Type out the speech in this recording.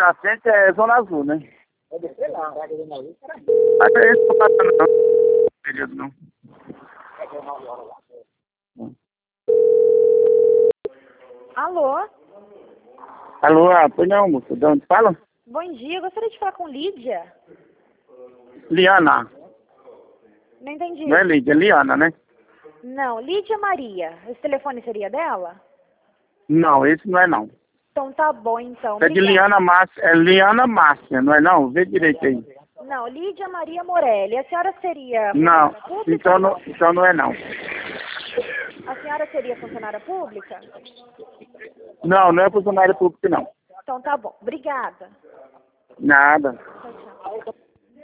Nascente é Zona Azul, né? Sei lá, mas é isso que eu faço, não. Período, não. Alô? Alô, pois não, moço. De onde fala? Bom dia, eu gostaria de falar com Lídia. Liana. Não entendi. Não é Lídia, é Liana, né? Não, Lídia Maria. Esse telefone seria dela? Não, esse não é não. Então tá bom, então. É de Obrigada. Liana Márcia, é Liana Márcia, não é não? Vê direito aí. Não, Lídia Maria Morelli. A senhora seria Não, funcionária pública ou não? então não é não. A senhora seria funcionária pública? Não, não é funcionário público, não. Então tá bom. Obrigada. Nada. Tchau, tchau.